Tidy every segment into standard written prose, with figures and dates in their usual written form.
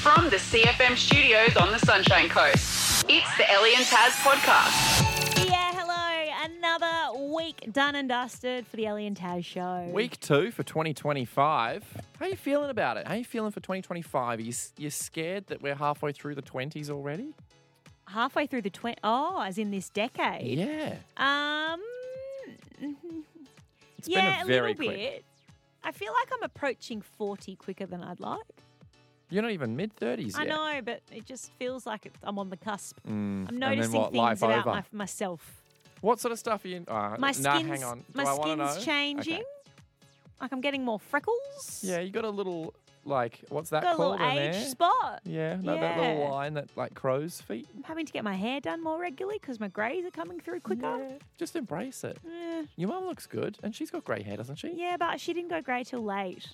From the CFM studios on the Sunshine Coast, it's the Ellie and Taz podcast. Yeah, hello. Another week done and dusted for the Ellie and Taz show. Week 2 for 2025. How are you feeling about it? How are you feeling for 2025? Are you scared that we're halfway through the 20s already? Halfway through the as in this decade. Yeah. It's yeah, been a very little quick. bit. I feel like I'm approaching 40 quicker than I'd like. You're not even mid-30s yet. I know, but it just feels like I'm on the cusp. And I'm then noticing what, things life about over? myself. What sort of stuff are you... My skin's, hang on. Do my I wanna know? skin's changing. Okay. Like I'm getting more freckles. Yeah, you got a little, like, what's that Got a called little in age there? spot. Yeah, no, that little line that, like, crow's feet. I'm having to get my hair done more regularly because my greys are coming through quicker. Yeah, just embrace it. Eh. Your mum looks good, and she's got grey hair, doesn't she? Yeah, but she didn't go grey till late.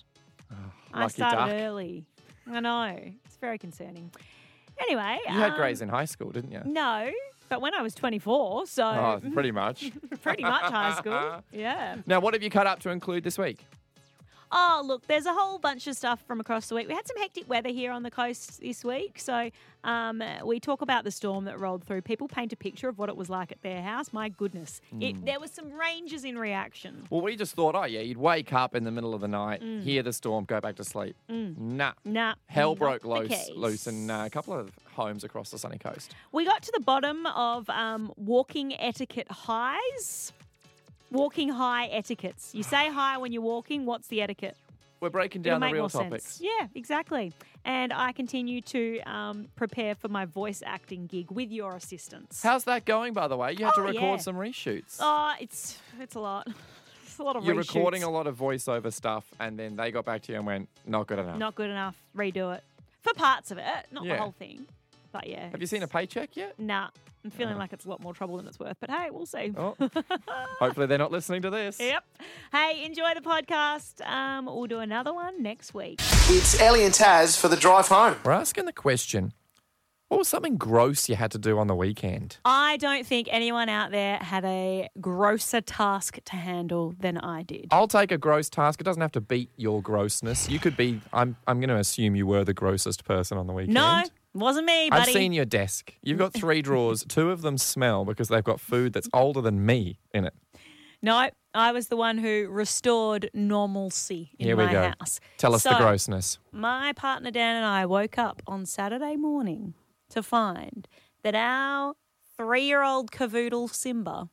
I Lucky started duck. early. I know. It's very concerning. Anyway. You had greys in high school, didn't you? No, but when I was 24, so Oh, pretty much. pretty much high school. Yeah. Now, what have you cut up to include this week? Oh, look, there's a whole bunch of stuff from across the week. We had some hectic weather here on the coast this week. So we talk about the storm that rolled through. People paint a picture of what it was like at their house. My goodness. There was some ranges in reaction. Well, we just thought, you'd wake up in the middle of the night, hear the storm, go back to sleep. Nah. Hell not broke the loose case. in a couple of homes across the sunny coast. We got to the bottom of walking etiquette highs. Walking high etiquettes. You say hi when you're walking. What's the etiquette? We're breaking It'll down the make real more topics. sense. Yeah, exactly. And I continue to prepare for my voice acting gig with your assistance. How's that going, by the way? You had to Oh, record yeah. some reshoots. Oh, it's a lot. It's a lot of You're reshoots. recording a lot of voiceover stuff, and then they got back to you and went, not good enough. Not good enough. Redo it. For parts of it, not Yeah. the whole thing. But yeah. Have you seen a paycheck yet? Nah. I'm feeling like it's a lot more trouble than it's worth. But hey, we'll see. Oh, hopefully they're not listening to this. Yep. Hey, enjoy the podcast. We'll do another one next week. It's Ellie and Taz for the drive home. We're asking the question, what was something gross you had to do on the weekend? I don't think anyone out there had a grosser task to handle than I did. I'll take a gross task. It doesn't have to beat your grossness. You could be, I'm going to assume you were the grossest person on the weekend. No, wasn't me, buddy. I've seen your desk. You've got 3 drawers. 2 of them smell because they've got food that's older than me in it. No, I was the one who restored normalcy in Here my we go. house. Tell us the grossness. My partner Dan and I woke up on Saturday morning to find that our 3-year-old cavoodle Simba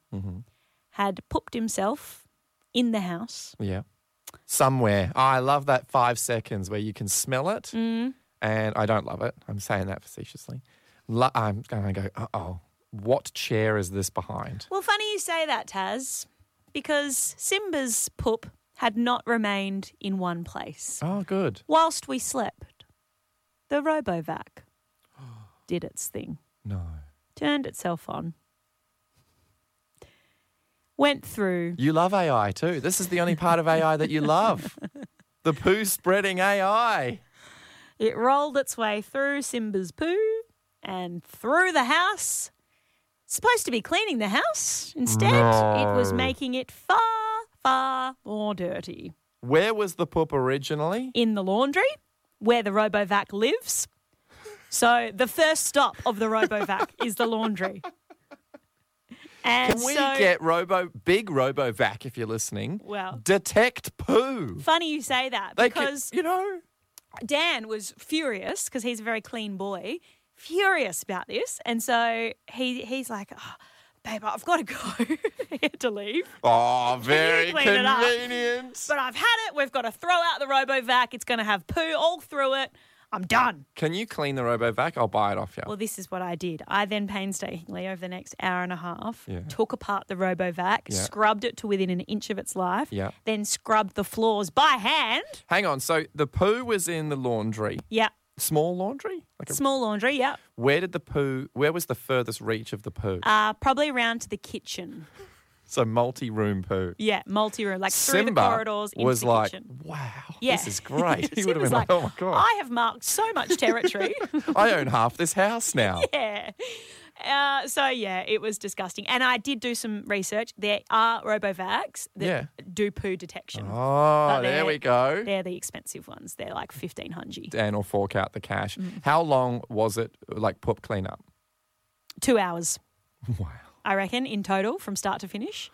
had pooped himself in the house. Yeah. Somewhere. Oh, I love that 5 seconds where you can smell it. And I don't love it. I'm saying that facetiously. I'm going to go, uh-oh, what chair is this behind? Well, funny you say that, Taz, because Simba's poop had not remained in one place. Oh, good. Whilst we slept, the RoboVac did its thing. No. Turned itself on. Went through. You love AI too. This is the only part of AI that you love. The poo spreading AI. It rolled its way through Simba's poo and through the house. Supposed to be cleaning the house. Instead, it was making it far, far more dirty. Where was the poop originally? In the laundry, where the RoboVac lives. So the first stop of the RoboVac is the laundry. And Can we so, get big RoboVac, if you're listening, Well, detect poo? funny you say that They because could, Dan was furious because he's a very clean boy, furious about this. And so he's like, oh, babe, I've got to go. He had to leave. Oh, very clean it up? convenient. But I've had it. We've got to throw out the RoboVac. It's going to have poo all through it. I'm done. Can you clean the RoboVac? I'll buy it off you. Well, this is what I did. I then painstakingly, over the next hour and a half, Yeah. took apart the RoboVac, Yeah. scrubbed it to within an inch of its life, Yeah. then scrubbed the floors by hand. Hang on. So the poo was in the laundry. Yeah. Small laundry? Small laundry, yeah. Where was the furthest reach of the poo? Probably around to the kitchen. So multi-room poo. Yeah, multi-room, like through Simba the corridors into was the like, kitchen. wow, Yeah. this is great. He would have Simba's been like, oh my God, I have marked so much territory. I own half this house now. Yeah. It was disgusting. And I did do some research. There are RoboVacs that do poo detection. Oh, there we go. They're the expensive ones. They're like $1,500. Dan will fork out the cash. How long was it, like, poop cleanup? 2 hours, Wow. I reckon, in total from start to finish.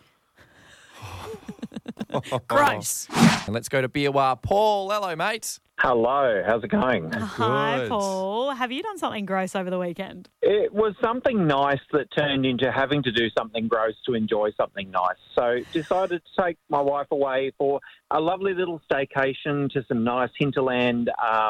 Gross. And let's go to Biawar. Paul, hello, mate. Hello, how's it going? Hi, Good. Paul. Have you done something gross over the weekend? It was something nice that turned into having to do something gross to enjoy something nice. So decided to take my wife away for a lovely little staycation to some nice hinterland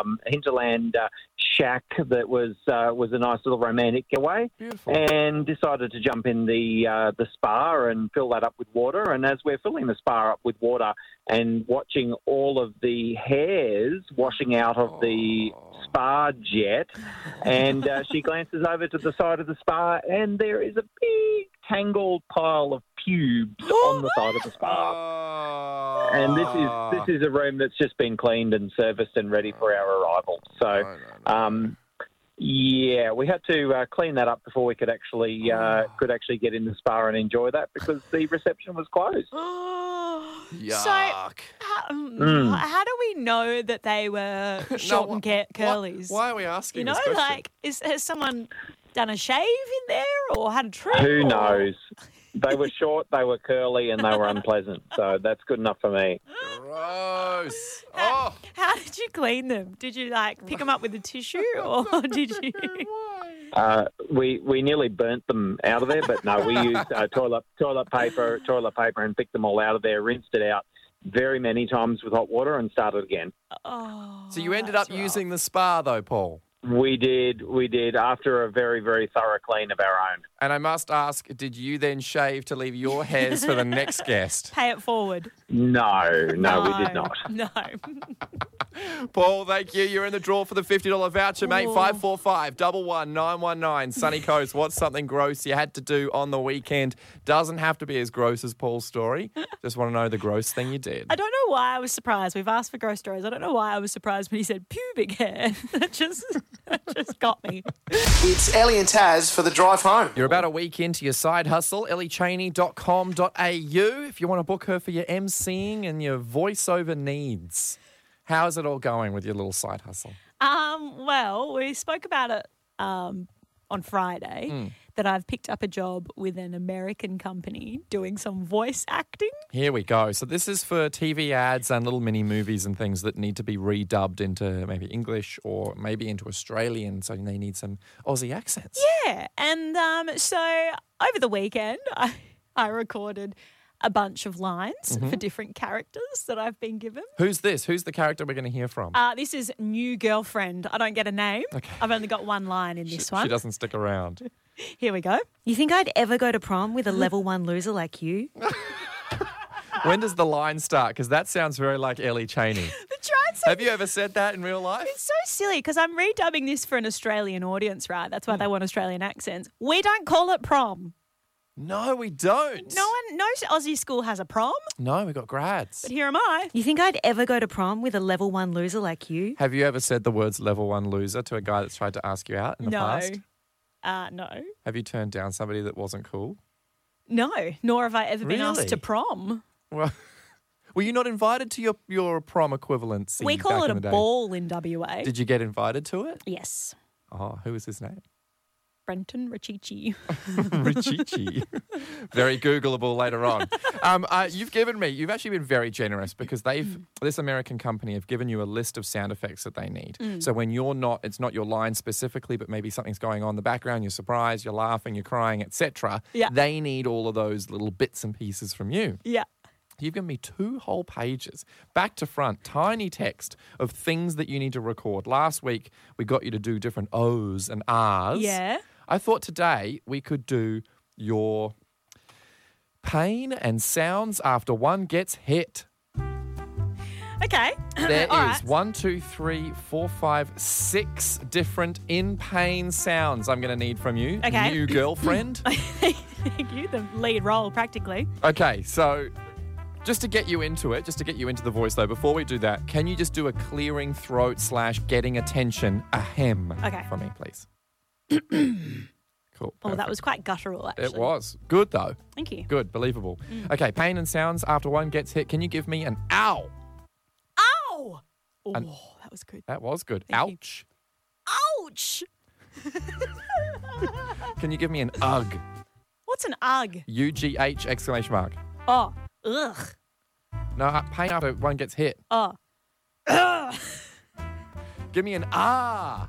shack that was a nice little romantic getaway. Beautiful. And decided to jump in the spa and fill that up with water. And as we're filling the spa up with water and watching all of the hairs washing out of the spa jet, and she glances over to the side of the spa, and there is a big tangled pile of pubes on the side of the spa. And this is a room that's just been cleaned and serviced and ready for our arrival. So, we had to clean that up before we could actually get in the spa and enjoy that because the reception was closed. Yuck. So, how do we know that they were short and curlies? Why are we asking You know, this question? like, has someone done a shave in there or had a trim? Who knows? They were short, they were curly, and they were unpleasant. So that's good enough for me. Gross. How did you clean them? Did you, like, pick them up with a tissue or did you... We nearly burnt them out of there, but no, we used toilet paper and picked them all out of there, rinsed it out very many times with hot water and started again. Oh, So you ended up using the spa, though, Paul? We did after a very, very thorough clean of our own. And I must ask, did you then shave to leave your hairs for the next guest? Pay it forward. No, we did not. No. Paul, thank you. You're in the draw for the $50 voucher, mate. Ooh. 545 11919. Sunny Coast, what's something gross you had to do on the weekend? Doesn't have to be as gross as Paul's story. Just want to know the gross thing you did. I don't know why I was surprised. We've asked for gross stories. I don't know why I was surprised when he said pubic hair. That just got me. It's Ellie and Taz for the drive home. You're about a week into your side hustle, elliechaney.com.au if you want to book her for your emceeing and your voiceover needs. How's it all going with your little side hustle? Well, we spoke about it on Friday that I've picked up a job with an American company doing some voice acting. Here we go. So this is for TV ads and little mini movies and things that need to be redubbed into maybe English or maybe into Australian, so they need some Aussie accents. Yeah, and so over the weekend I recorded a bunch of lines for different characters that I've been given. Who's this? Who's the character we're going to hear from? This is New Girlfriend. I don't get a name. Okay. I've only got one line in this one. She doesn't stick around. Here we go. You think I'd ever go to prom with a level 1 loser like you? When does the line start? Because that sounds very like Ellie Chaney. Have you ever said that in real life? It's so silly because I'm redubbing this for an Australian audience, right? That's why they want Australian accents. We don't call it prom. No, we don't. No Aussie school has a prom, No, we got grads. but here am I. You think I'd ever go to prom with a level 1 loser like you? Have you ever said the words level 1 loser to a guy that's tried to ask you out in the past? No. Have you turned down somebody that wasn't cool? No, nor have I ever been asked Really? to prom. Well, were you not invited to your prom equivalency? We call back it in a the day? ball in WA. Did you get invited to it? Yes. Oh, who was his name? Brenton Richichi. Richichi. Very Googleable later on. You've actually been very generous because this American company have given you a list of sound effects that they need. So when it's not your line specifically, but maybe something's going on in the background, you're surprised, you're laughing, you're crying, etc. Yeah. They need all of those little bits and pieces from you. Yeah. You've given me 2 whole pages, back to front, tiny text of things that you need to record. Last week, we got you to do different O's and R's. Yeah. I thought today we could do your pain and sounds after one gets hit. Okay. There All is right. 6 different in pain sounds I'm going to need from you. Okay. New girlfriend. Thank you. The lead role, practically. Okay, so just to get you into it, just to get you into the voice though, before we do that, can you just do a clearing throat / getting attention ahem Okay. for me, please? Cool. Oh, that perfect. was quite guttural, actually. It was. Good, though. Thank you. Good, believable. Okay, pain and sounds after one gets hit. Can you give me an ow? Ow! Oh, And- that was good. That was good. Thank you. Ouch. Ouch! Can you give me an ugh? What's an ugh? UGH exclamation mark. Oh, ugh. No, pain after one gets hit. Oh. Give me an ah.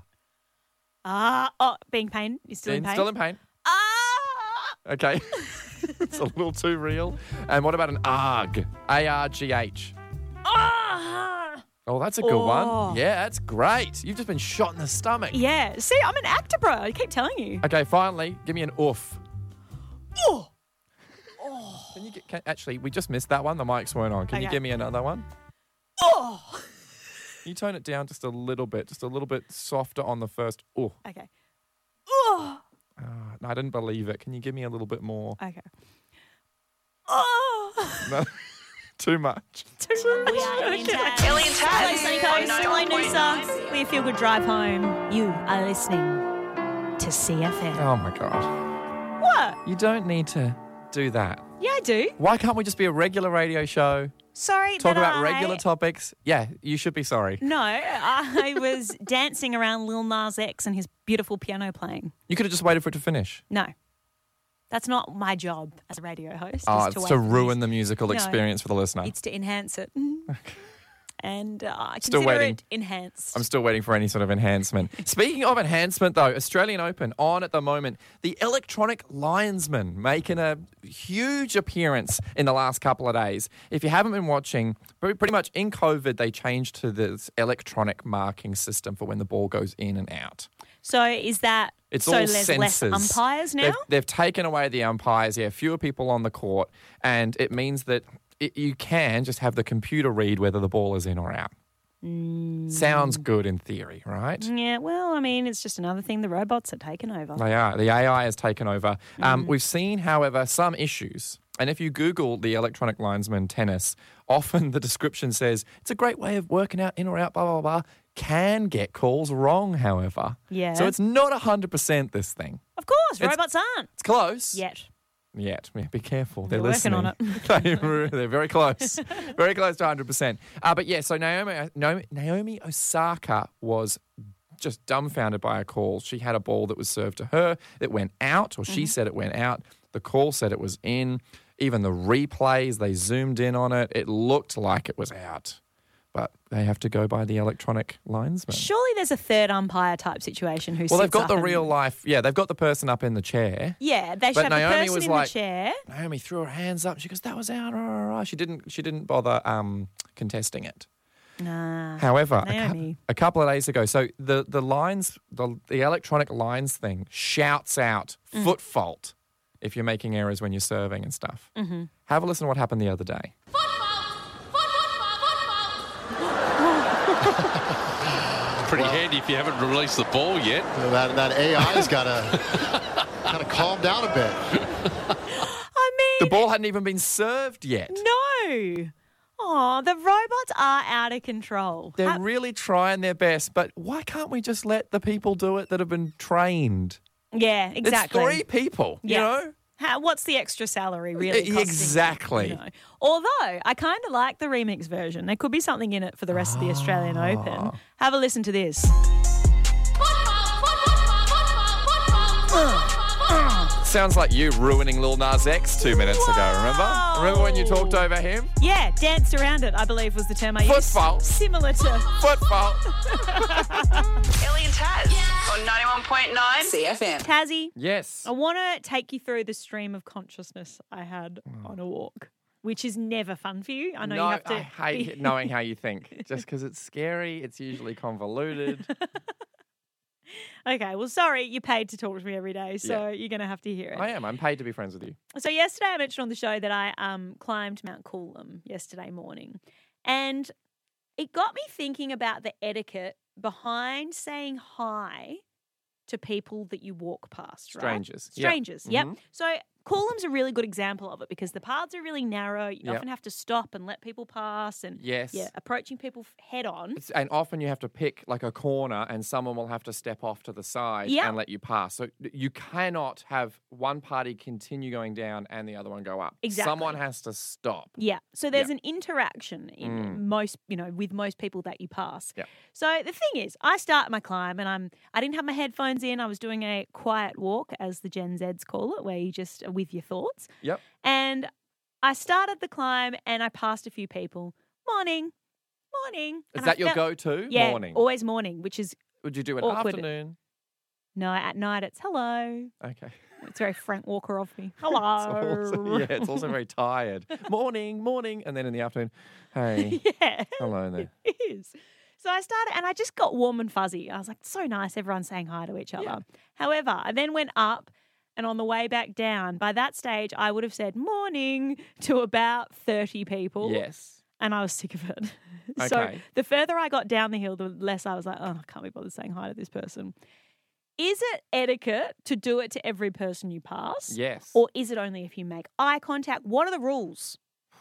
Being pain. You're still in pain? Still in pain. Ah! Okay. It's a little too real. And what about an arg? A-R-G-H. Ah! Oh, that's a good Oh. one. Yeah, that's great. You've just been shot in the stomach. Yeah. See, I'm an actor, bro. I keep telling you. Okay, finally, give me an oof. Oh. Actually, we just missed that one. The mics weren't on. Can you Okay. give me another one? Oh. Can you tone it down just a little bit softer on the first. Oh, Okay. Oh. no, I didn't believe it. Can you give me a little bit more? Okay. Oh. No, too much. Too much. Ellie and Taz. Hello, Sunny Coast. on Hello, 91.9. Noosa. We feel good drive home. You are listening to CFM. Oh my God. What? You don't need to do that. Yeah, I do. Why can't we just be a regular radio show? Sorry. Talk that about I- regular topics? Yeah, you should be sorry. No, I was dancing around Lil Nas X and his beautiful piano playing. You could have just waited for it to finish. No. That's not my job as a radio host. Oh, is it's wait to for ruin the music. musical No. experience for the listener. It's to enhance it. And I Still consider waiting. it enhanced. I'm still waiting for any sort of enhancement. Speaking of enhancement, though, Australian Open on at the moment. The electronic linesman making a huge appearance in the last couple of days. If you haven't been watching, pretty much in COVID, they changed to this electronic marking system for when the ball goes in and out. So is that It's so all there's sensors. less umpires now? They've taken away the umpires, fewer people on the court, and it means that you can just have the computer read whether the ball is in or out. Sounds good in theory, right? Yeah, well, I mean, it's just another thing the robots are taking over. They are. The AI has taken over. We've seen, however, some issues. And if you Google the electronic linesman tennis, often the description says it's a great way of working out in or out, blah, blah, blah. Can get calls wrong, however. Yeah. So it's not 100% this thing. Of course, robots aren't. It's close. Yet. Yet. Yeah, be careful. They're We're working listening. on it. They're very close. Very close to 100%. But yeah, so Naomi Osaka was just dumbfounded by a call. She had a ball that was served to her. It went out, or she said it went out. The call said it was in. Even the replays, they zoomed in on it. It looked like it was out. But they have to go by the electronic linesman. Surely there's a third umpire type situation who Well, they've sits got up the and- real life. Yeah, they've got the person up in the chair. Yeah, they should But have the Naomi person was in like- the chair. Naomi threw her hands up. She goes, "That was out." Rah, rah, rah." She didn't bother contesting it. Nah. However, Naomi. a couple of days ago, so the lines, the electronic lines thing shouts out foot fault if you're making errors when you're serving and stuff. Mm-hmm. Have a listen to what happened the other day. Pretty handy if you haven't released the ball yet. That AI's got to kind of calm down a bit. I mean, The ball hadn't even been served yet. no. Oh, the robots are out of control. They're really trying their best, but why can't we just let the people do it that have been trained? Yeah, exactly. It's 3 people, Yeah. you know? What's the extra salary really costing? Exactly. You know? Although, I kind of like the remix version. There could be something in it for the rest of the Australian Open. Have a listen to this. Sounds like you ruining Lil Nas X 2 minutes ago, remember? Whoa. Remember when you talked over him? Yeah, danced around it, I believe was the term I Foot used. fault. Similar to... Foot fault. Ellie and Taz on 91.9 CFM. Tassie, Yes. I want to take you through the stream of consciousness I had on a walk, which is never fun for you. I know you have to... I hate knowing how you think. Just because it's scary, it's usually convoluted. Okay, well, sorry, you paid to talk to me every day, so you're going to have to hear it. I am. I'm paid to be friends with you. So yesterday I mentioned on the show that I climbed Mount Coolum yesterday morning, and it got me thinking about the etiquette behind saying hi to people that you walk past, right? Strangers. Yeah. Strangers, yep. Mhm. So Coolum's a really good example of it because the paths are really narrow. You Yep. often have to stop and let people pass and Yes. approaching people head on. And often you have to pick like a corner and someone will have to step off to the side Yeah. and let you pass. So you cannot have one party continue going down and the other one go up. Exactly. Someone has to stop. Yeah. So there's Yeah. an interaction in most, with most people that you pass. Yeah. So the thing is, I start my climb and I didn't have my headphones in. I was doing a quiet walk, as the Gen Zs call it, where you just are with your thoughts. Yep. And I started the climb and I passed a few people. Morning. Is And that I your felt- go-to? Yeah, Morning. always morning, which is Would you do an awkward. afternoon? no, at night it's hello. Okay. It's very Frank Walker of me. Hello. It's also very tired. Morning. And then in the afternoon, hey, Yeah. hello there. It is. So I started and I just got warm and fuzzy. I was like, so nice, everyone's saying hi to each other. Yeah. However, I then went up and on the way back down, by that stage, I would have said morning to about 30 people. Yes. And I was sick of it. So Okay. the further I got down the hill, the less I was like, oh, I can't be bothered saying hi to this person. Is it etiquette to do it to every person you pass? Yes. Or is it only if you make eye contact? What are the rules?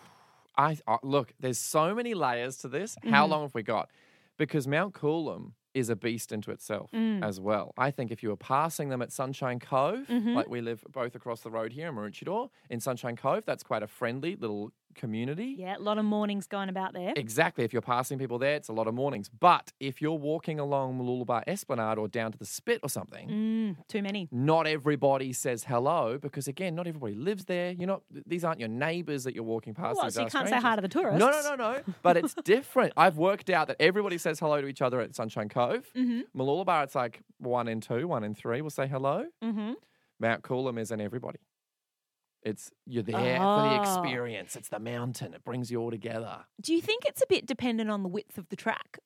Look, there's so many layers to this. Mm-hmm. How long have we got? Because Mount Coolum is a beast into itself Mm. as well. I think if you were passing them at Sunshine Cove, Mm-hmm. like we live both across the road here in Maroochydore, in Sunshine Cove, that's quite a friendly little community. Yeah, a lot of mornings going about there. Exactly. If you're passing people there, it's a lot of mornings. But if you're walking along Mooloolaba Esplanade or down to the Spit or something, Too many. not everybody says hello because, again, not everybody lives there. These aren't your neighbours that you're walking past. What, These so you are can't say strangers. hi to the tourists? No. But it's different. I've worked out that everybody says hello to each other at Sunshine Cove. Mm-hmm. Mooloolaba, it's like 1 in 2, 1 in 3 will say hello. Mm-hmm. Mount Coolum isn't everybody. You're there for Oh. the experience. It's the mountain. It brings you all together. Do you think it's a bit dependent on the width of the track?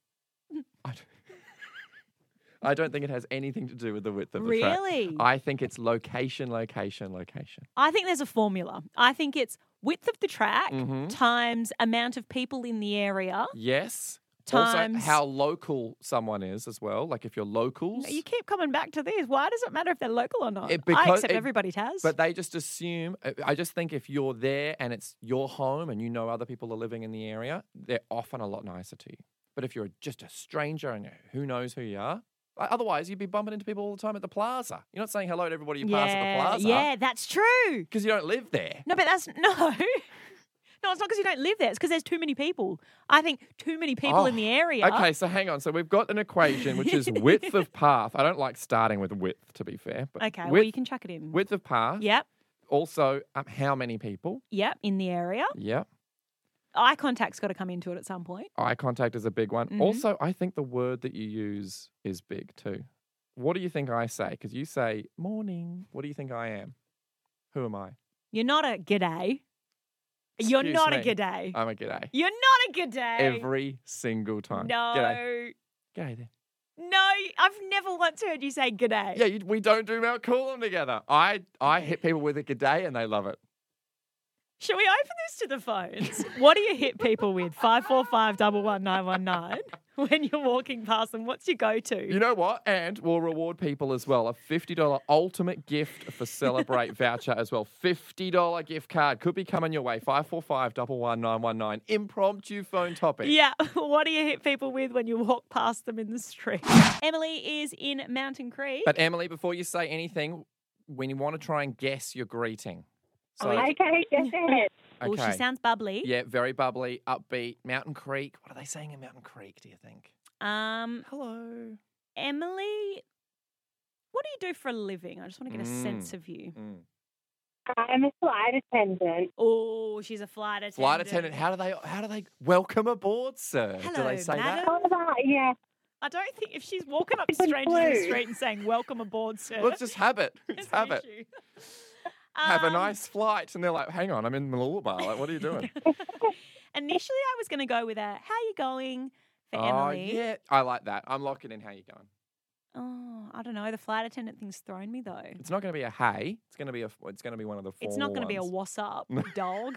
I don't think it has anything to do with the width of the track. Really? I think it's location. I think there's a formula. I think it's width of the track Mm-hmm. times amount of people in the area. Yes. Times- Also, how local someone is as well. Like if you're locals. You keep coming back to this. Why does it matter if they're local or not? I because accept everybody has. But they just assume. I just think if you're there and it's your home and you know other people are living in the area, they're often a lot nicer to you. But if you're just a stranger and who knows who you are, otherwise you'd be bumping into people all the time at the plaza. You're not saying hello to everybody you pass at the plaza. Yeah, that's true. Because you don't live there. No, but that's no. No, it's not because you don't live there. It's because there's too many people. I think too many people in the area. Okay, so hang on. So we've got an equation which is width of path. I don't like starting with width, to be fair. But Okay, well, width, you can chuck it in. width of path. Yep, Also, how many people? yep, in the area. Yep. Eye contact's got to come into it at some point. Eye contact is a big one. Mhm. Also, I think the word that you use is big too. What do you think I say? Because you say morning. What do you think I am? Who am I? You're not a g'day. You're Excuse not me. a g'day. I'm a g'day. You're not a g'day. Every single time. No. G'day. G'day there. No, I've never once heard you say g'day. Yeah, we don't do Mount Coolum together. I hit people with a g'day and they love it. Shall we open this to the phones? What do you hit people with? 545 11919 when you're walking past them. What's your go-to? You know what? And we'll reward people as well. A $50 ultimate gift for Celebrate voucher as well. $50 gift card could be coming your way. 545 11919. Impromptu phone topic. Yeah, what do you hit people with when you walk past them in the street? Emily is in Mountain Creek. But Emily, before you say anything, when you want to try and guess your greeting. So, Okay, guess ahead. Oh, she sounds bubbly. Yeah, very bubbly, upbeat. Mountain Creek. What are they saying in Mountain Creek, do you think? Hello. Emily, what do you do for a living? I just want to get a sense of you. I'm a flight attendant. Oh, she's a flight attendant. Flight attendant, how do they welcome aboard, sir? do Hello, they say madam. Oh, yeah. I don't think if she's walking up to It's a strangers in the clue. street and saying, welcome aboard, sir. that? Let's just have it. Let's there's an have it. issue. Have a Um, nice flight. And they're like, hang on, I'm in Mooloolaba. Like, what are you doing? Initially, I was going to go with a, how you going for Oh, Emily. yeah. I like that. I'm locking in how you going. Oh, I don't know. The flight attendant thing's thrown me, though. It's not going to be a hey. It's going to be one of the It's formal not going to be a ones. what's up, dog.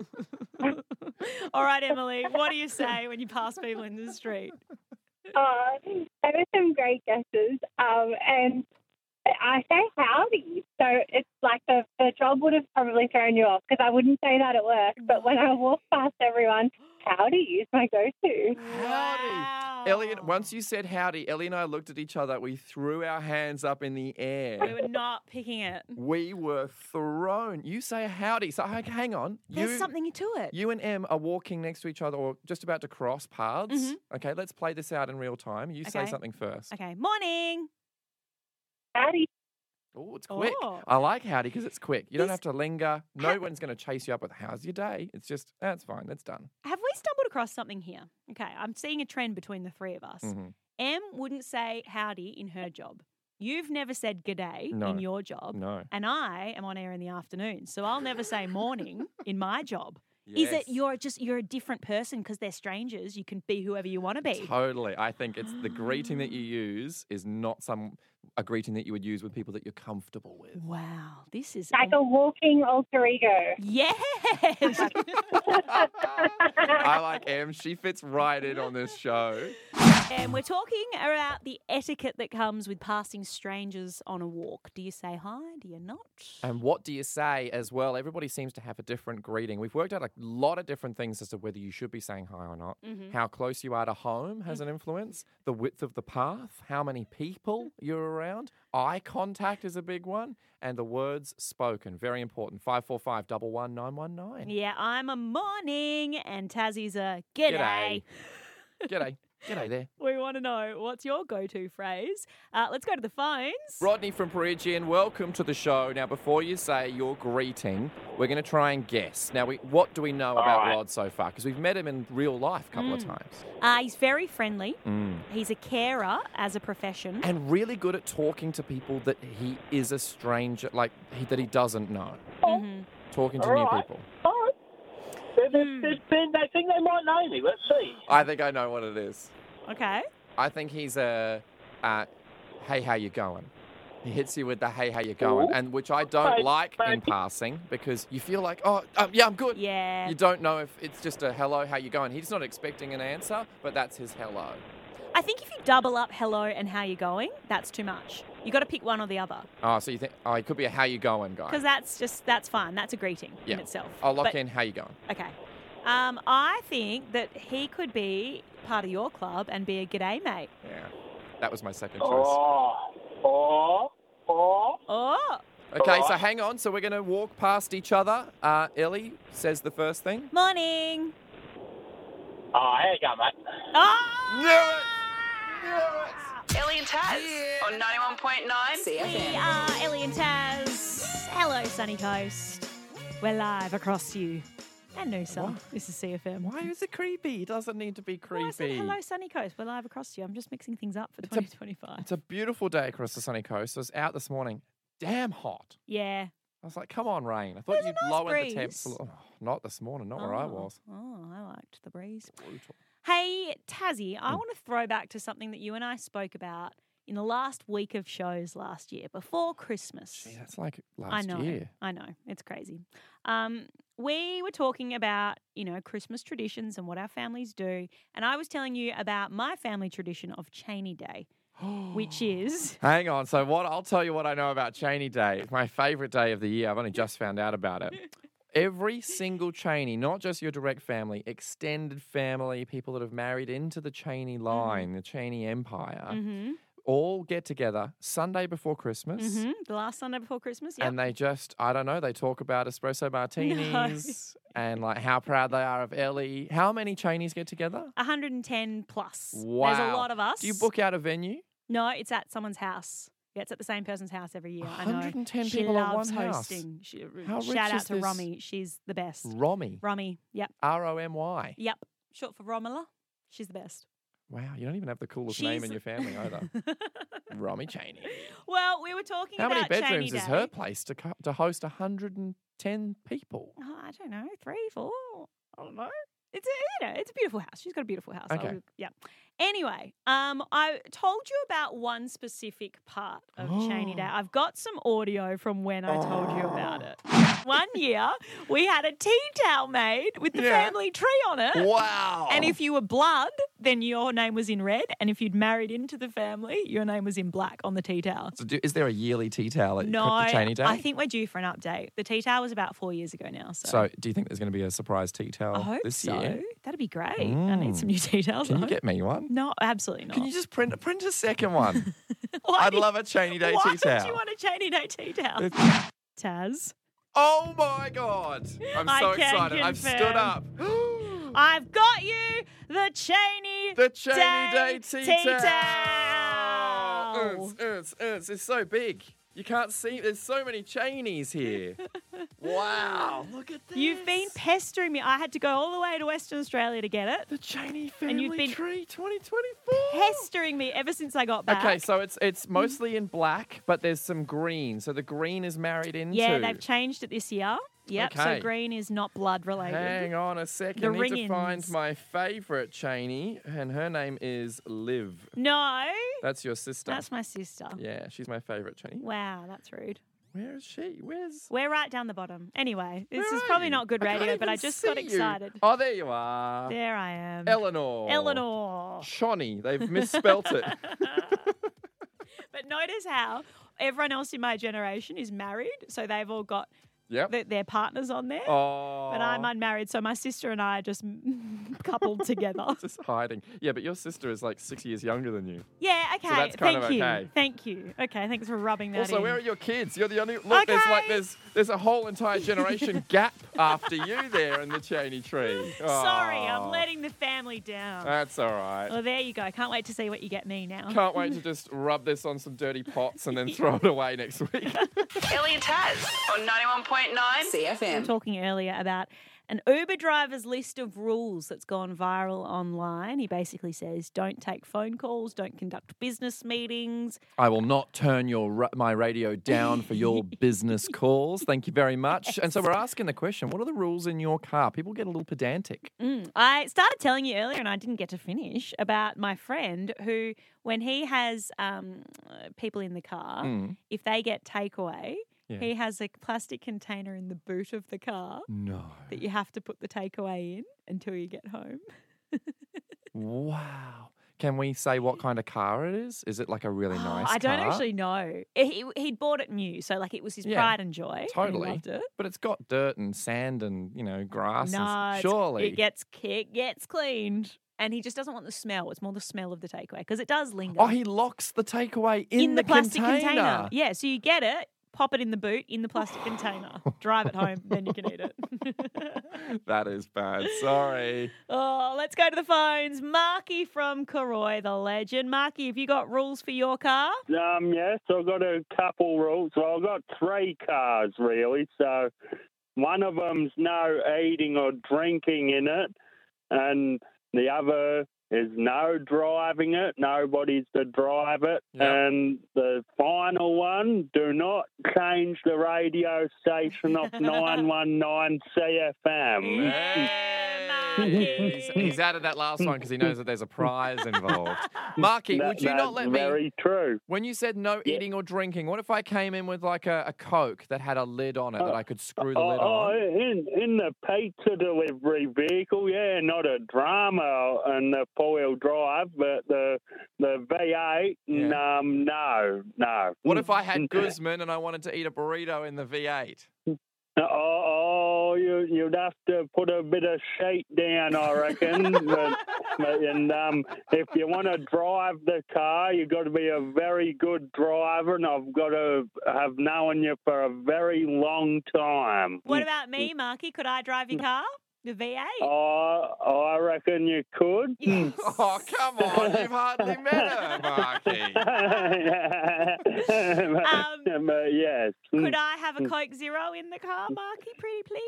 All right, Emily, what do you say when you pass people in the street? There were some great guesses. And I say howdy. So it's like the job would have probably thrown you off because I wouldn't say that at work. But when I walk past everyone, howdy is my go-to. Howdy. Ellie, once you said howdy, Ellie and I looked at each other. We threw our hands up in the air. We were not picking it. We were thrown. You say howdy. So hang on. There's something to it. You and Em are walking next to each other or just about to cross paths. Mm-hmm. Okay, let's play this out in real time. You say Okay. something first. Okay, morning. Howdy. Oh, it's quick. Oh. I like howdy because it's quick. You don't This- have to linger. No one's going to chase you up with how's your day. It's just, that's fine. That's done. Have we stumbled across something here? Okay, I'm seeing a trend between the three of us. Mhm. Em wouldn't say howdy in her job. You've never said g'day No. in your job. No. And I am on air in the afternoon, so I'll never say morning in my job. Is Yes. it you're a different person because they're strangers? You can be whoever you want to be. Totally. I think it's the greeting that you use is not a greeting that you would use with people that you're comfortable with. Wow, this is Like a walking alter ego. yes. I like Em. She fits right in on this show. And we're talking about the etiquette that comes with passing strangers on a walk. Do you say hi? Do you not? And what do you say as well? Everybody seems to have a different greeting. We've worked out a lot of different things as to whether you should be saying hi or not. Mm-hmm. How close you are to home has an influence. The width of the path, how many people you're around. Eye contact is a big one. And the words spoken, very important. 545 11919. Yeah, I'm a morning and Tassie's a g'day. G'day. G'day there. We want to know, what's your go-to phrase? Let's go to the phones. Rodney from Peregian, welcome to the show. Now, before you say your greeting, we're going to try and guess. Now, what do we know about Rod so far? Because we've met him in real life a couple of times. He's very friendly. He's a carer as a profession. And really good at talking to people that he is a stranger, that he doesn't know. Mm-hmm. Talking to new people. All right. They think they might know me. Let's see. I think I know what it is. Okay. I think he's a, hey, how you going? He hits you with the hey, how you going? And which I don't like in passing because you feel like, yeah, I'm good. Yeah. You don't know if it's just a hello, how you going? He's not expecting an answer, but that's his hello. I think if you double up hello and how you going, that's too much. You got to pick one or the other. Oh, so you think, it could be a how you going guy. Because that's fine. That's a greeting in itself. I'll lock in how you going. Okay. I think that he could be part of your club and be a g'day mate. Yeah. That was my second choice. Oh. Okay, so hang on. So we're going to walk past each other. Ellie says the first thing. Morning. Oh, how you going, mate? Oh! Ellie and Taz on 91.9 CFM. We are Ellie and Taz. Hello, Sunny Coast. We're live across you. And Noosa. What? This is CFM. Why is it creepy? It doesn't need to be creepy. Oh, I said hello, Sunny Coast. We're live across you. I'm just mixing things up for 2025. It's a beautiful day across the sunny coast. I was out this morning. Damn hot. Yeah. I was like, come on, rain. I thought There's a you'd nice lower breeze. the temps. Not this morning, not where I was. Oh, I liked the breeze. Brutal. Hey, Tazzy, I want to throw back to something that you and I spoke about in the last week of shows last year, before Christmas. Gee, that's like last year. I know. It's crazy. We were talking about, Christmas traditions and what our families do. And I was telling you about my family tradition of Cheney Day, which is... Hang on. So I'll tell you what I know about Cheney Day. It's my favourite day of the year. I've only just found out about it. Every single Cheney, not just your direct family, extended family, people that have married into the Cheney line, the Cheney Empire, all get together Sunday before Christmas. The last Sunday before Christmas, yeah. And they just, I don't know, they talk about espresso martinis and like how proud they are of Ellie. How many Cheneys get together? 110 plus. Wow. There's a lot of us. Do you book out a venue? No, it's at someone's house. Yeah, it's at the same person's house every year. I know. 110 she people at loves one house. hosting. How rich Shout out is to this? Romy. She's the best. Romy. Romy, yep. R-O-M-Y. Yep. Short for Romola. She's the best. Wow, you don't even have the coolest name in your family either. Romy Cheney. Well, we were talking How many about bedrooms Cheney is Day. her place to host 110 people? Oh, I don't know, 3, 4. I don't know. It's a beautiful house. She's got a beautiful house. Okay. Yeah. Anyway, I told you about one specific part of Cheney Day. I've got some audio from when I told you about it. One year, we had a tea towel made with the family tree on it. Wow. And if you were blood, then your name was in red. And if you'd married into the family, your name was in black on the tea towel. So is there a yearly tea towel at No, Cheney Day? I think we're due for an update. The tea towel was about 4 years ago now. So do you think there's going to be a surprise tea towel I hope this so. year? That'd be great. I need some new tea towels. Can I you hope. get me one? No, absolutely not. Can you just print a second one? Why I'd did- love a Cheney Day Why tea would towel. you want a Cheney Day tea towel? Taz, Oh my God. I'm I so can excited. I've stood confirm. up. I've got you the Cheney The Cheney Day tea towel. towel. It's so big. You can't see. There's so many Cheneys here. Wow. Look at this. You've been pestering me. I had to go all the way to Western Australia to get it. The Cheney Family And you've been Tree 2024. Pestering me ever since I got back. Okay, so it's mostly in black, but there's some green. So the green is married into. Yeah, they've changed it this year. Yep, Okay. so green is not blood related. Hang on a second. The I need to find ring-ins. my favourite Cheney, and her name is Liv. No, That's your sister. that's my sister. Yeah, she's my favourite Cheney. Wow, that's rude. Where is she? Where's? We're right down the bottom. Anyway, this Where is are probably you? not good radio, can't but I even just got see you. excited. Oh, there you are. There I am. Eleanor. Eleanor. Shawnee. They've misspelt it. But notice how everyone else in my generation is married, so they've all got Yep. their partners on there. Oh. But I'm unmarried, so my sister and I are just coupled together. Just hiding. Yeah, but your sister is like 6 years younger than you. Yeah, okay. that's kind Thank of you. okay. Thank you. Okay, thanks for rubbing that Also, in. where are your kids? You're the only. Look, there's a whole entire generation gap after you there in the Cheney tree. Sorry, Oh. I'm letting the family down. That's all right. Well, there you go. Can't wait to see what you get me now. Can't wait to just rub this on some dirty pots and then throw it away next week. Ellie and Taz on 91.9 CFM. We were talking earlier about an Uber driver's list of rules that's gone viral online. He basically says, don't take phone calls, don't conduct business meetings. I will not turn my radio down for your business calls. Thank you very much. And so we're asking the question, what are the rules in your car? People get a little pedantic. I started telling you earlier, and I didn't get to finish, about my friend who, when he has people in the car, if they get takeaway, he has a plastic container in the boot of the car No. that you have to put the takeaway in until you get home. Wow. Can we say what kind of car it is? Is it like a really nice car? I don't actually know. He'd bought it new, so like it was his pride and joy. and Totally. he loved it. But it's got dirt and sand and, grass. No, and surely. it gets cleaned, and he just doesn't want the smell. It's more the smell of the takeaway because it does linger. Oh, he locks the takeaway in the plastic container. Yeah, so you get it, pop it in the boot in the plastic container, drive it home, then you can eat it. That is bad. Sorry. Oh, let's go to the phones. Marky from Koroy, the legend. Marky, have you got rules for your car? Yes, I've got a couple rules. Well, I've got 3 cars, really. So one of them's no eating or drinking in it, and the other is no driving it. Nobody's to drive it. Yep. And the final one, do not change the radio station off 919 CFM. He's added that last one because he knows that there's a prize involved. Marky, would you not let me... Very true. When you said no eating or drinking, what if I came in with like a Coke that had a lid on it that I could screw the lid on? In the pizza delivery vehicle, yeah, not a drama and the 4-wheel drive, but the V8, no. What if I had Guzman and I wanted to eat a burrito in the V8? You'd have to put a bit of sheet down, I reckon. And if you want to drive the car, you've got to be a very good driver, and I've got to have known you for a very long time. What about me, Marky? Could I drive your car? The V8? I reckon you could. Yes. Oh, come on. You've hardly met her, Marky. Yes. Could I have a Coke Zero in the car, Marky, pretty please?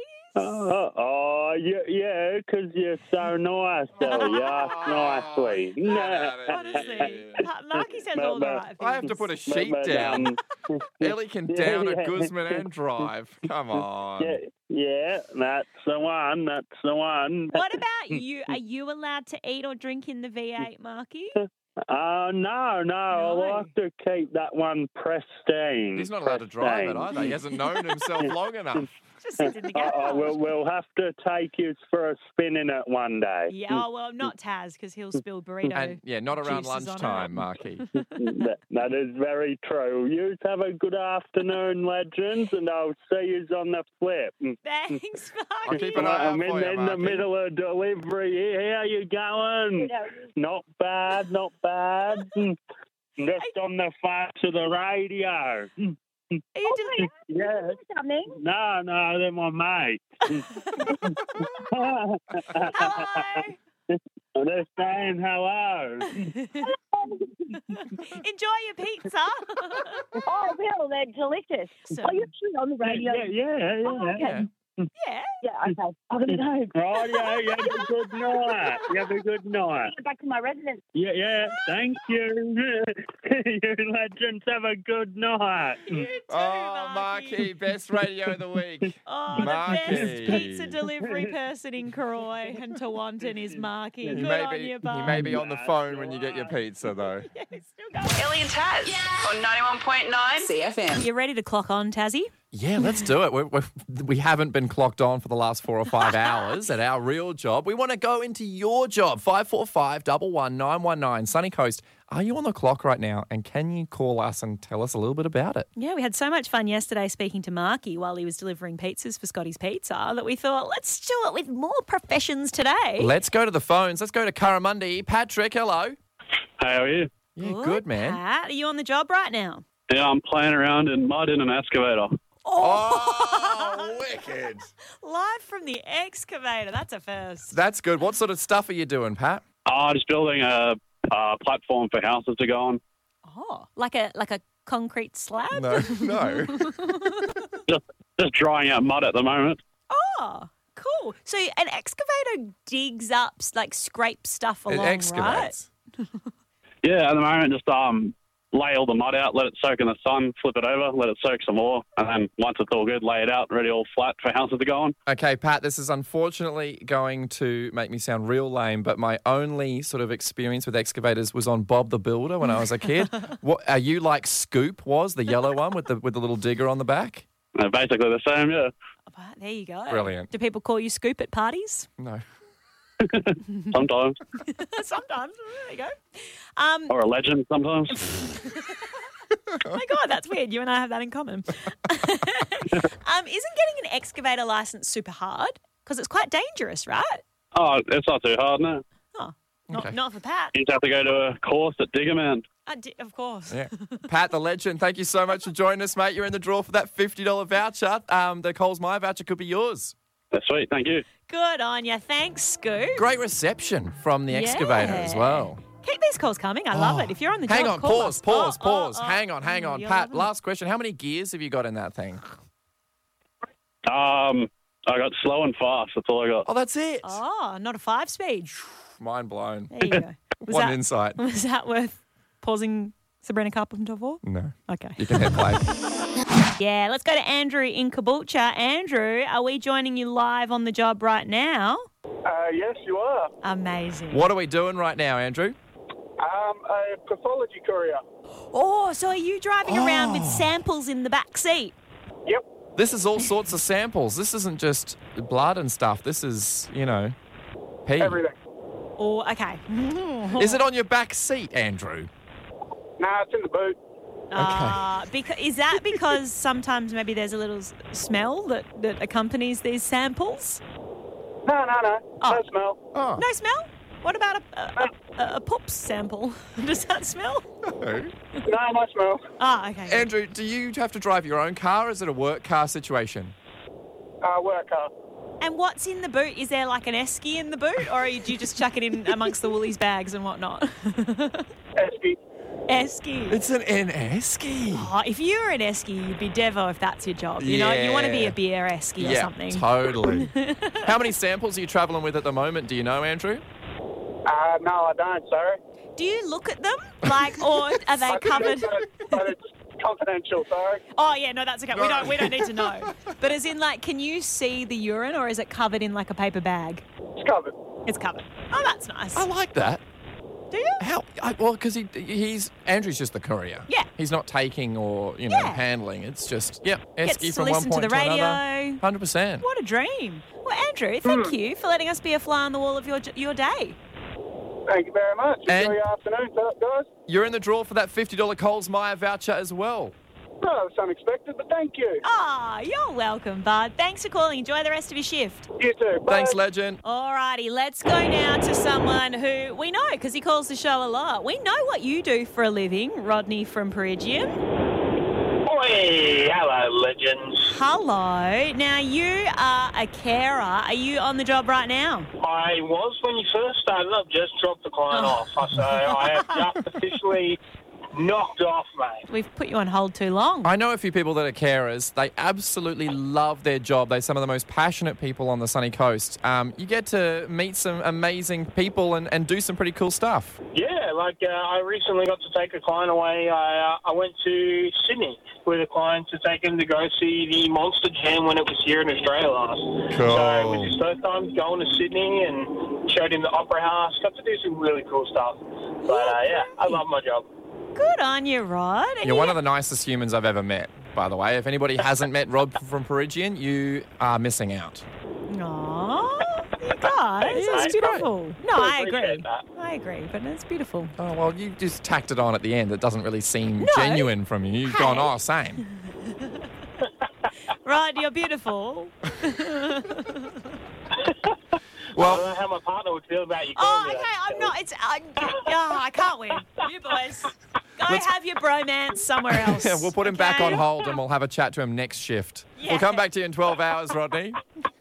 Yeah, because you're so nice, Ellie. You ask nicely. Honestly, Marky says all the right things. I have to put a sheet down. Ellie can down a Guzman and drive. Come on. Yeah, that's the one. What about you? Are you allowed to eat or drink in the V8, Marky? No. I like to keep that one pristine. He's not allowed to drive it either. He hasn't known himself long enough. Just sits in the garage. We'll have to take you for a spin in it one day. Yeah, oh, well, not Taz, because he'll spill burrito. And not around juices on lunchtime, it. Marky. That is very true. You have a good afternoon, legends, and I'll see you on the flip. Thanks, I'll Marky. keep an eye out I'm for you, in the Marky. middle of delivery here. How you going? Not bad, not bad. Just on the phone to the radio. Are you doing Yeah. Something. No, they're my mate. Hello. They're saying hello. Enjoy your pizza. Oh, Bill, they're delicious. So- Are you actually on the radio? Yeah. yeah. Yeah, okay. I'm going to go. Right, yeah, you have a good night. You have a good night. Get back to my residence. Yeah, thank you. You legends have a good night. You too, Oh, Marky, best radio of the week. Oh, the Marky. best pizza delivery person in Croy and Tawantin is Marky. Good He may be on the phone when you get your pizza, though. Yeah, he's still going. Ellie and Taz on 91.9 CFM. You ready to clock on, Tazzy? Yeah, let's do it. We haven't been clocked on for the last 4 or 5 hours at our real job. We want to go into your job. 545 11919 Sunny Coast. Are you on the clock right now? And can you call us and tell us a little bit about it? Yeah, we had so much fun yesterday speaking to Marky while he was delivering pizzas for Scotty's Pizza that we thought, let's do it with more professions today. Let's go to the phones. Let's go to Curramundi. Patrick, hello. Hey, how are you? Yeah, good, man. Pat, are you on the job right now? Yeah, I'm playing around in mud in an excavator. Oh, wicked. Live from the excavator. That's a first. That's good. What sort of stuff are you doing, Pat? Just building a platform for houses to go on. Oh, like a concrete slab? No. Just drying out mud at the moment. Oh, cool. So an excavator digs up, like scrapes stuff It along, excavates. Yeah, at the moment, just lay all the mud out, let it soak in the sun, flip it over, let it soak some more, and then once it's all good, lay it out, ready all flat for houses to go on. Okay, Pat, this is unfortunately going to make me sound real lame, but my only sort of experience with excavators was on Bob the Builder when I was a kid. What are you like Scoop was, the yellow one with the little digger on the back? Basically the same, yeah. right? There you go. Brilliant. Do people call you Scoop at parties? No. Sometimes. Sometimes. There you go. Or a legend sometimes. Oh my God, that's weird. You and I have that in common. Isn't getting an excavator license super hard? Because it's quite dangerous, right? Oh, it's not too hard, no. Oh, Okay. not for Pat. You just have to go to a course at Diggerman. Of course. Yeah. Pat, the legend, thank you so much for joining us, mate. You're in the draw for that $50 voucher. The Coles My voucher could be yours. That's sweet, thank you. Good on you. Thanks, Scoop. Great reception from the excavator as well. Keep these calls coming. I love it. If you're on the Hang job, on, call us. pause. Oh. Hang on. You're Pat, loving it. last question. How many gears have you got in that thing? I got slow and fast, that's all I got. Oh, that's it. Oh, not a 5-speed. Mind blown. There you go. What an insight. Was that worth pausing Sabrina Carpenter for? No. Okay. You can hit play. Yeah, let's go to Andrew in Caboolture. Andrew, are we joining you live on the job right now? Yes, you are. Amazing. What are we doing right now, Andrew? A pathology courier. Oh, so are you driving around with samples in the back seat? Yep. This is all sorts of samples. This isn't just blood and stuff. This is, pee. Everything. Oh, okay. Is it on your back seat, Andrew? Nah, it's in the boot. Is that because sometimes maybe there's a little smell that accompanies these samples? No. Oh. No smell. Oh. No smell? What about a poops sample? Does that smell? No. No smell. Okay. Andrew, do you have to drive your own car or is it a work car situation? Work car. And what's in the boot? Is there like an esky in the boot, or do you just chuck it in amongst the Woolies bags and whatnot? Esky. Esky. It's an esky. Oh, if you were an esky, you'd be Devo if that's your job. You know, you want to be a beer esky or something. Totally. How many samples are you travelling with at the moment? Do you know, Andrew? No, I don't, sorry. Do you look at them, or are they covered? But it's confidential, sorry. Oh yeah, no, that's okay. We don't need to know. But as in, can you see the urine, or is it covered in like a paper bag? It's covered. It's covered. Oh, that's nice. I like that. Do you? How? Well, because he's Andrew's just the courier. Yeah. He's not taking or handling. It's just Gets esky to from one listen to point the radio. another. 100%. What a dream. Well, Andrew, thank you for letting us be a fly on the wall of your day. Thank you very much. And- Enjoy your afternoon. What's up, guys? You're in the draw for that $50 Coles Myer voucher as well. Well, that was unexpected, but thank you. Ah, you're welcome, bud. Thanks for calling. Enjoy the rest of your shift. You too. Bye. Thanks, legend. Alrighty, let's go now to someone who we know because he calls the show a lot. We know what you do for a living, Rodney from Perigian. Oi, hello, legends. Hello. Now, you are a carer. Are you on the job right now? I was when you first started. I've just dropped the client off, so I have just officially knocked off, mate. We've put you on hold too long. I know a few people that are carers. They absolutely love their job. They're some of the most passionate people on the sunny coast. You get to meet some amazing people and do some pretty cool stuff. Yeah, I recently got to take a client away. I went to Sydney with a client to take him to go see the Monster Jam when it was here in Australia last. Cool. So it was his first time going to Sydney and showed him the Opera House. Got to do some really cool stuff. But yeah, I love my job. Good on you, Rod. And You're one of the nicest humans I've ever met, by the way. If anybody hasn't met Rod from Perigian, you are missing out. Aww, you guys, that's Thanks, beautiful. No, I agree. appreciate that. I agree, but it's beautiful. Oh, well, you just tacked it on at the end. It doesn't really seem No. genuine from you. You've gone, oh, same. Rod, you're beautiful. I don't know how my partner would feel about you calling me Okay, that. I'm not. I can't win. You boys, go have your bromance somewhere else. Yeah, we'll put him back on okay? hold and we'll have a chat to him next shift. Yeah. We'll come back to you in 12 hours, Rodney.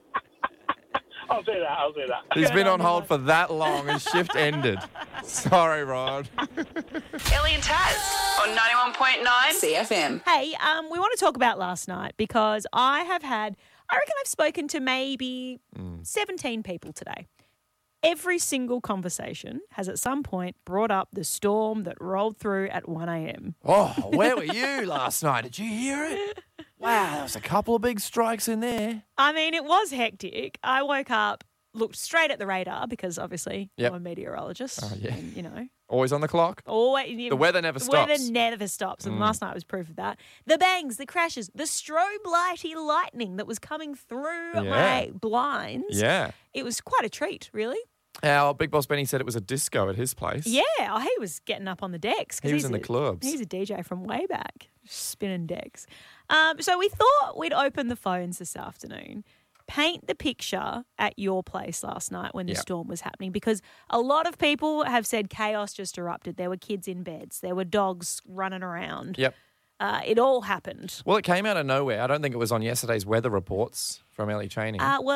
I'll do that. He's been on hold for that long. His shift ended. Sorry, Rod. Ellie and Taz on 91.9 CFM. Hey, we want to talk about last night because I reckon I've spoken to maybe 17 people today. Every single conversation has at some point brought up the storm that rolled through at 1 a.m. Oh, where were you last night? Did you hear it? Wow, there was a couple of big strikes in there. I mean, it was hectic. I woke up, looked straight at the radar because obviously Yep. I'm a meteorologist. Oh, yeah. And, Always on the clock. the weather never stops. weather never stops, and last night was proof of that. The bangs, the crashes, the strobe lighty lightning that was coming through my blinds. Yeah. It was quite a treat, really. Our big boss Benny said it was a disco at his place. Yeah, he was getting up on the decks. 'cause He was he's in the clubs. He's a DJ from way back, spinning decks. So we thought we'd open the phones this afternoon, paint the picture at your place last night when the storm was happening, because a lot of people have said chaos just erupted. There were kids in beds. There were dogs running around. Yep. It all happened. Well, it came out of nowhere. I don't think it was on yesterday's weather reports from Ellie Cheney.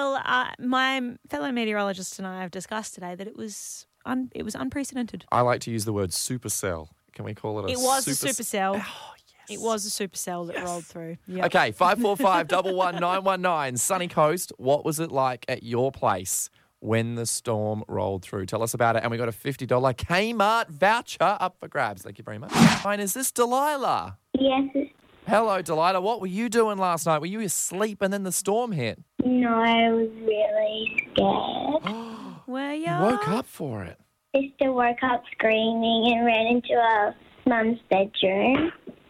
My fellow meteorologist and I have discussed today that it was unprecedented. I like to use the word supercell. Can we call it a It was a supercell? supercell. Oh, yes. It was a supercell that rolled through. Yep. Okay, 545 11919 Sunny Coast. What was it like at your place when the storm rolled through? Tell us about it. And we got a $50 Kmart voucher up for grabs. Thank you very much. Fine, is this Delilah? Yes. Hello, Delilah. What were you doing last night? Were you asleep and then the storm hit? No, I was really scared. Were you? You woke up for it. Sister woke up screaming and ran into our mum's bedroom.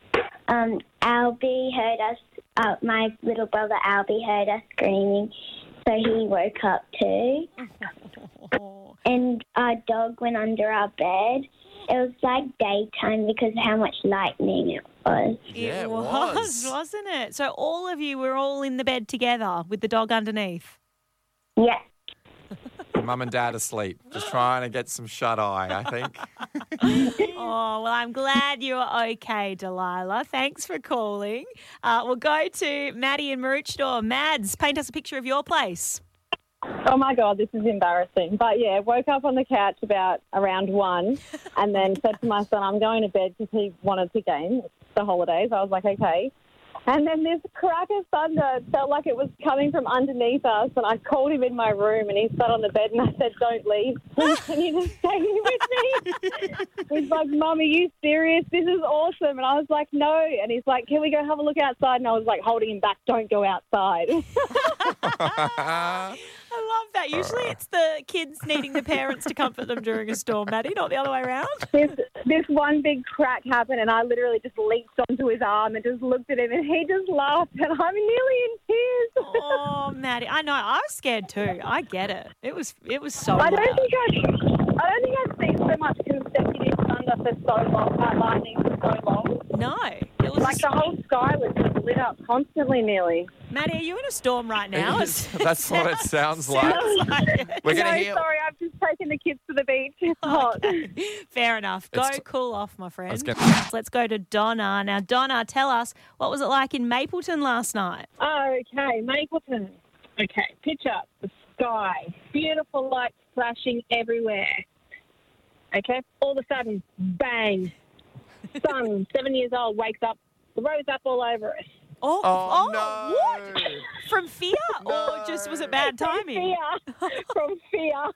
Albie heard us, my little brother Albie heard us screaming, so he woke up too. And our dog went under our bed. It was like daytime because of how much lightning it was. Yeah, it was, wasn't it? So all of you were all in the bed together with the dog underneath. Yeah. Mum and Dad asleep. Just trying to get some shut-eye, I think. Oh, well, I'm glad you are okay, Delilah. Thanks for calling. We'll go to Maddie in Maroochydore. Mads, paint us a picture of your place. Oh, my God, this is embarrassing. But, yeah, woke up on the couch around 1 and then said to my son, I'm going to bed because he wanted to game the holidays. I was like, okay. And then this crack of thunder felt like it was coming from underneath us, and I called him in my room, and he sat on the bed, and I said, don't leave. Please, can you just stay here with me? He's like, Mum, are you serious? This is awesome. And I was like, no. And he's like, can we go have a look outside? And I was like, holding him back, don't go outside. I love that. that? Usually it's the kids needing the parents to comfort them during a storm, Maddie, not the other way around. This one big crack happened, and I literally just leaped onto his arm and just looked at him, and he just laughed, and I'm nearly in tears. Oh, Maddie, I know. I was scared too. I get it. It was so I don't loud. think I've seen so much consecutive thunder for so long, lightning for so long. No. It was Like the whole sky was just lit up constantly nearly. Maddie, are you in a storm right now? That's what it sounds like. We're going to hear. Sorry, I've just taken the kids to the beach. It's hot. Fair enough. Go It's- cool off, my friend. gonna- Let's go to Donna. Now, Donna, tell us, what was it like in Mapleton last night? Okay, Mapleton. Okay, picture the sky. Beautiful lights flashing everywhere. Okay, all of a sudden, bang. Son, 7 years old, wakes up. The rose up all over us. Oh, no. What? From fear? Or just was it bad timing? From fear.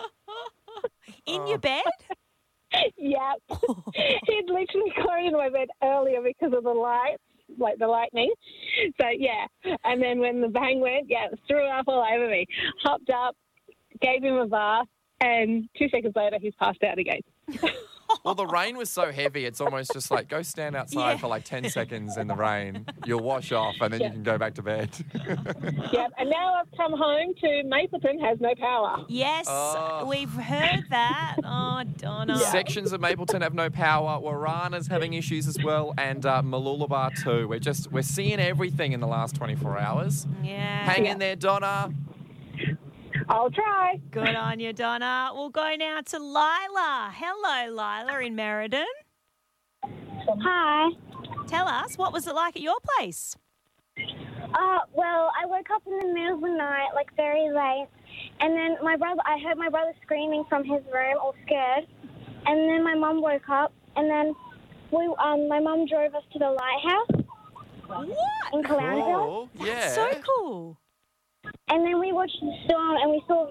In your bed? Yeah. He'd literally gone into my bed earlier because of the lights, like the lightning. So, yeah. And then when the bang went, it threw up all over me. Hopped up, gave him a bath, and 2 seconds later, he's passed out again. Well, the rain was so heavy, it's almost just like go stand outside for like 10 seconds in the rain. You'll wash off and then you can go back to bed. Yep, and now I've come home to Mapleton has no power. Yes, we've heard that. Oh, Donna. Sections of Mapleton have no power. Warana's having issues as well, and Mooloolaba too. We're seeing everything in the last 24 hours. Yeah. Hang in there, Donna. I'll try. Good on you, Donna. We'll go now to Lila. Hello, Lila in Meriden. Hi. Tell us, what was it like at your place? Well, I woke up in the middle of the night, like very late, and then I heard my brother screaming from his room, all scared, and then my mum woke up, and then my mum drove us to the lighthouse. What? In Caloundra. Cool. Yeah. So cool. And then we watched the storm, and we saw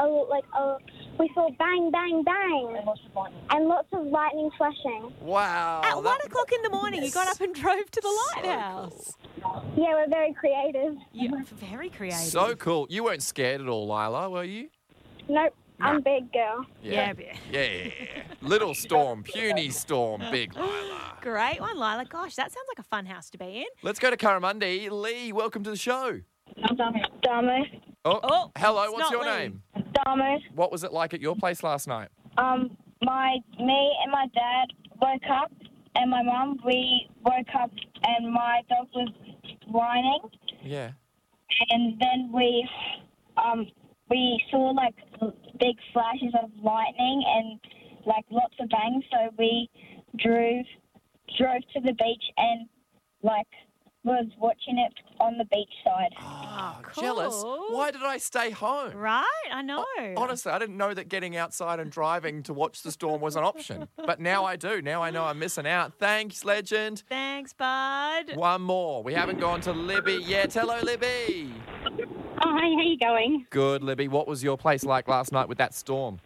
we saw bang, bang, bang, and lots of lightning flashing. Wow. At 1 o'clock in the morning, you got up and drove to the lighthouse. Yeah, we're very creative. You're very creative. So cool. You weren't scared at all, Lila, were you? Nope, I'm a big girl. Yeah. Little storm, puny storm, big Lila. Great one, Lila. Gosh, that sounds like a fun house to be in. Let's go to Curramundi. Lee, welcome to the show. Damo. Oh, hello. it's What's not your Lee. name? Damo. What was it like at your place last night? Me and my dad woke up, and my mum, we woke up, and my dog was whining, Yeah. and then we saw like big flashes of lightning and like lots of bangs. So we drove to the beach and like was watching it on the beach side. Oh, cool. jealous. Why did I stay home? Right, I know. Honestly, I didn't know that getting outside and driving to watch the storm was an option. But now I do. Now I know I'm missing out. Thanks, legend. Thanks, bud. One more. We haven't gone to Libby yet. Hello, Libby. Oh, hey, how you going? Good, Libby. What was your place like last night with that storm?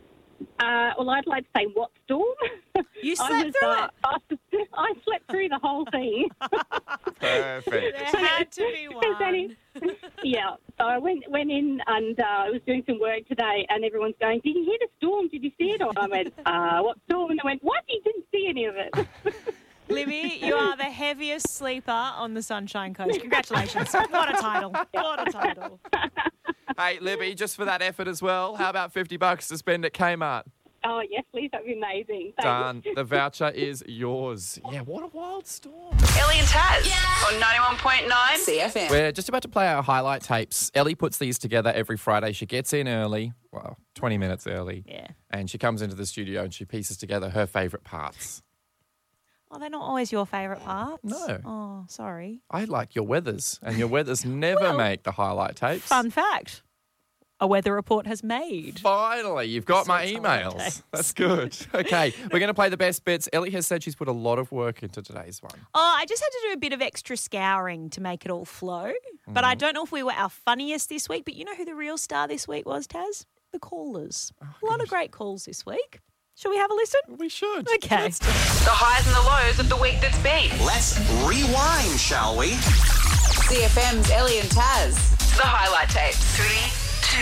Well, I'd like to say what storm? You slept through it? I slept through the whole thing. Perfect. There had to be one. Yeah, so I went in and I was doing some work today and everyone's going, did you hear the storm? Did you see it? Or I went, what storm? And they went, what? You didn't see any of it. Libby, you are the heaviest sleeper on the Sunshine Coast. Congratulations. What a title. What a title. Hey, Libby, just for that effort as well, how about $50 to spend at Kmart? Oh, yes, please. That'd be amazing. Thanks. Done. The voucher is yours. Yeah, what a wild storm. Ellie and Taz on 91.9 CFM. We're just about to play our highlight tapes. Ellie puts these together every Friday. She gets in early, 20 minutes early. Yeah. And she comes into the studio and she pieces together her favourite parts. Oh, they're not always your favourite parts? No. Oh, sorry. I like your weathers, and your weathers never make the highlight tapes. Fun fact. A weather report has made. Finally, you've got my Sweet emails. holidays. That's good. Okay, we're going to play the best bits. Ellie has said she's put a lot of work into today's one. Oh, I just had to do a bit of extra scouring to make it all flow. But I don't know if we were our funniest this week, but you know who the real star this week was, Taz? The callers. A lot of great calls this week. Shall we have a listen? We should. Okay. The highs and the lows of the week that's been. Let's rewind, shall we? CFM's Ellie and Taz. The highlight tape. 3, 2,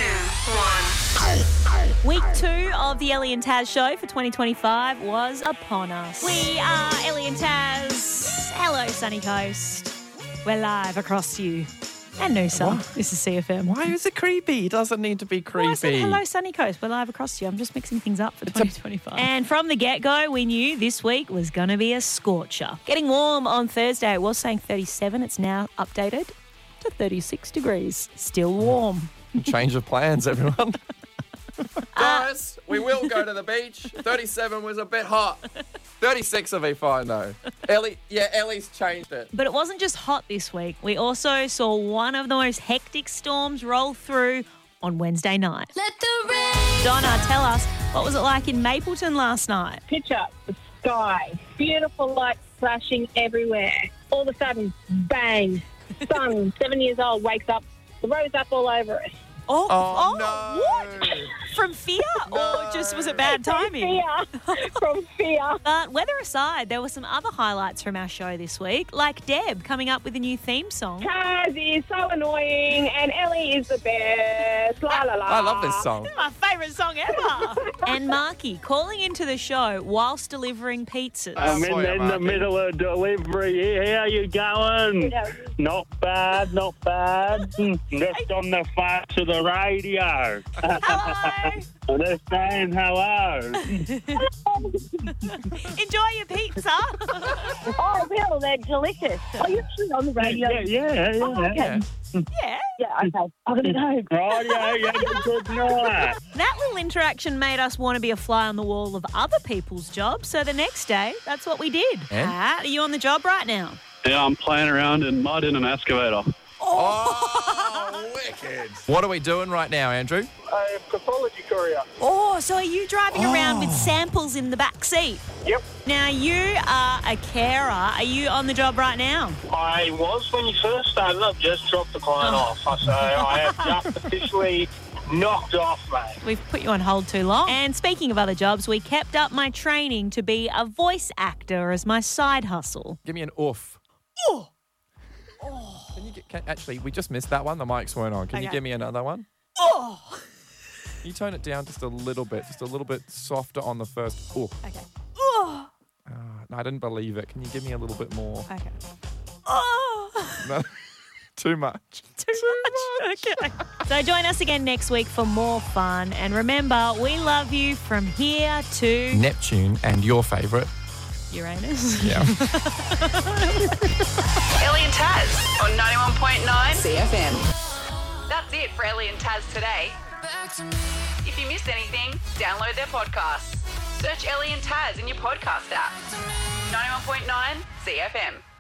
1. Week 2 of the Ellie and Taz show for 2025 was upon us. We are Ellie and Taz. Hello, Sunny Coast. We're live across you. And Noosa. This is CFM. Why is it creepy? It doesn't need to be creepy. Oh, I said hello, Sunny Coast. We're live across you. I'm just mixing things up for 2025. And from the get-go, we knew this week was going to be a scorcher. Getting warm on Thursday. It was saying 37. It's now updated to 36 degrees. Still warm. Change of plans, everyone. Guys, we will go to the beach. 37 was a bit hot. 36 will be fine, though. Ellie's changed it. But it wasn't just hot this week. We also saw one of the most hectic storms roll through on Wednesday night. Let the rain. Donna, tell us, what was it like in Mapleton last night? Picture the sky, beautiful lights flashing everywhere. All of a sudden, bang, son, 7 years old, wakes up, the road's up all over us. Oh, no. What? From fear or just was it bad timing? From fear. But weather aside, there were some other highlights from our show this week, like Deb coming up with a new theme song. Taz is so annoying and Ellie is the best. La la la. I love this song. My favourite song ever. And Marky calling into the show whilst delivering pizzas. I'm in the middle of delivery. How you going? Not bad, not bad. Just on the phone to the radio. Hello. I'm just saying hello. Enjoy your pizza. Oh, well, they're delicious. Are you actually on the radio? Yeah. Oh, okay. Yeah. Yeah, okay. I'm going to go. Rightio, you have a good night. That little interaction made us want to be a fly on the wall of other people's jobs. So the next day, that's what we did. And? Pat, are you on the job right now? Yeah, I'm playing around in mud in an excavator. Oh, wicked. What are we doing right now, Andrew? A pathology courier. Oh, so are you driving around with samples in the back seat? Yep. Now, you are a carer. Are you on the job right now? I was when you first started. I've just dropped the client off. So I have just officially knocked off, mate. We've put you on hold too long. And speaking of other jobs, we kept up my training to be a voice actor as my side hustle. Give me an oof. Oh. Actually, we just missed that one. The mics weren't on. Can you Okay. give me another one? Oh. Can you tone it down just a little bit softer on the first. Oh. Okay. Oh. No, I didn't believe it. Can you give me a little bit more? Okay. Oh. No, too much. Too much. Okay. So join us again next week for more fun. And remember, we love you from here to Neptune and your favourite. Uranus. Yeah. Ellie and Taz on 91.9 CFM. That's it for Ellie and Taz today. If you missed anything, download their podcasts. Search Ellie and Taz in your podcast app. 91.9 CFM.